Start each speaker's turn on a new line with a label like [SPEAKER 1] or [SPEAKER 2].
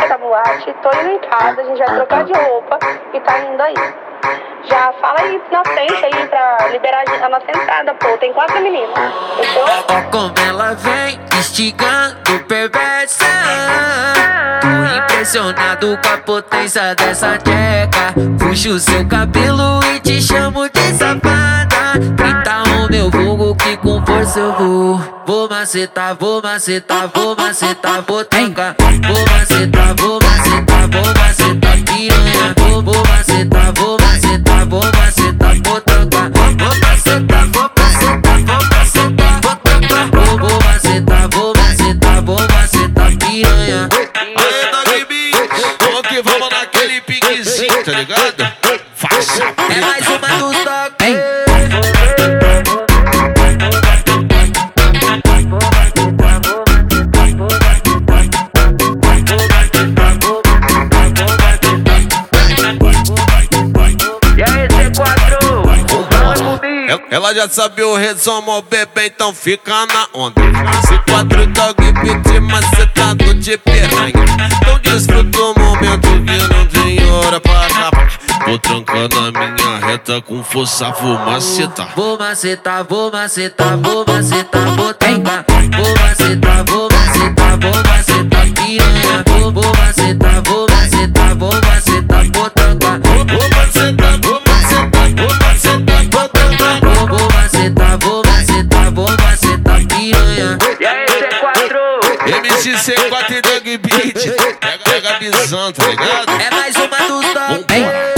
[SPEAKER 1] sair da boate, tô indo em casa, a gente vai trocar de roupa e tá indo aí. Já fala aí na frente aí pra liberar a nossa entrada, pô. Tem 4 meninas. Fechou?
[SPEAKER 2] Ó como ela vem, instigando perversa. Tô impressionado com a potência dessa tcheca. Puxo o seu cabelo e te chamo de safada. Grita o meu vulgo que com força eu vou. Vou macetar, vou macetar, vou macetar, vou trancar. Vou macetar, vou macetar, vou macetar piranha. Vou macetar, vou macetar, vou macetar, vou trancar. Vou macetar, vou macetar, vou macetar, vou trancar. Vou macetar, vou macetar, vou macetar piranha.
[SPEAKER 3] Aí, Dog Beat, vamos que vamos naquele piquezinho, tá ligado? Faixa
[SPEAKER 2] É mais uma dos Dog.
[SPEAKER 3] Ela já sabe o resumo, bebê, então fica na onda. Se 4 Dog Beat, macetado de piranha. Então desfruta o momento que não tem hora pra acabar. Vou trancando a minha reta com força, vou macetar.
[SPEAKER 2] Vou macetar, vou macetar, vou macetar, vou trancar. Vou macetar, vou macetar, vou macetar piranha. Vou macetar, vou macetar, vou macetar, vou trancar.
[SPEAKER 3] Vou macetar, vou macetar, vou macetar, vou trancar.
[SPEAKER 2] Vou macetar, vou macetar, vou macetar piranha.
[SPEAKER 4] E aí, C4?
[SPEAKER 3] MC C4 e Dog Beat, pega a visão, tá ligado?
[SPEAKER 2] É mais uma dos Dog.